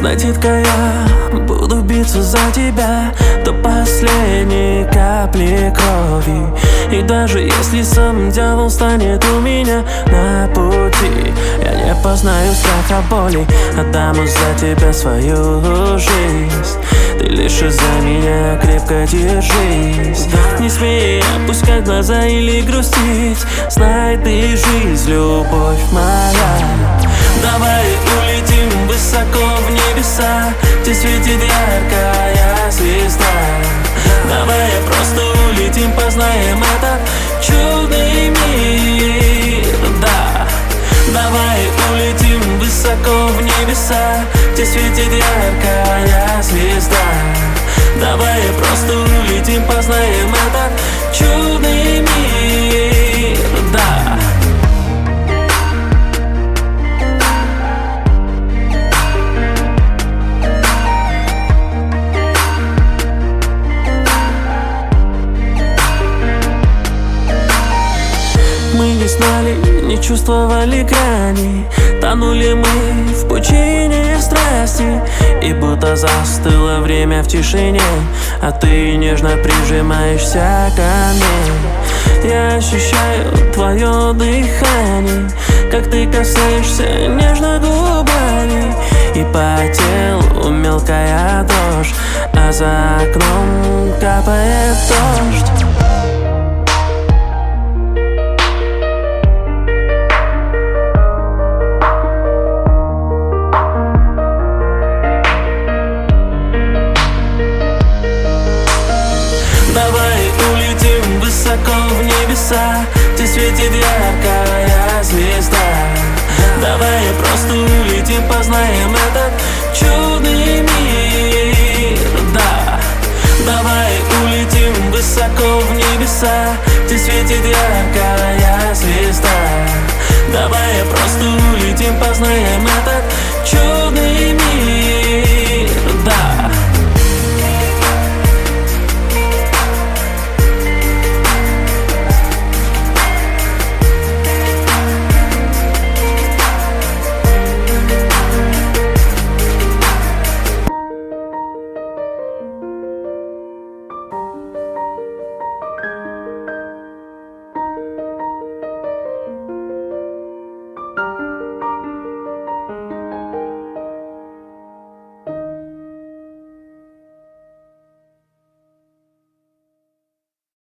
Знай, детка, я буду биться за тебя до последней капли крови. И даже если сам дьявол станет у меня на пути, я не познаю страха боли, отдам за тебя свою жизнь. Ты лишь из-за меня крепко держись. Не смей опускать глаза или грустить. Знай, ты жизнь, любовь моя. Давай улетим высоко в небеса, где светит яркая звезда. Давай просто улетим, познаем этот чудный мир, да. Давай улетим высоко в небеса, где светит яркая звезда. Давай просто улетим, познаем этот чудный мир, да. Мы не знали, не чувствовали грани, тонули мы в пучине страсти. И будто застыло время в тишине, а ты нежно прижимаешься ко мне. Я ощущаю твое дыхание, как ты касаешься нежно губами. И по телу мелкая дрожь, а за окном капает дождь. Давай улетим высоко в небеса, где светит яркая звезда. Давай просто улетим, познаем этот чудный мир, да. Давай улетим высоко в небеса, где светит яркая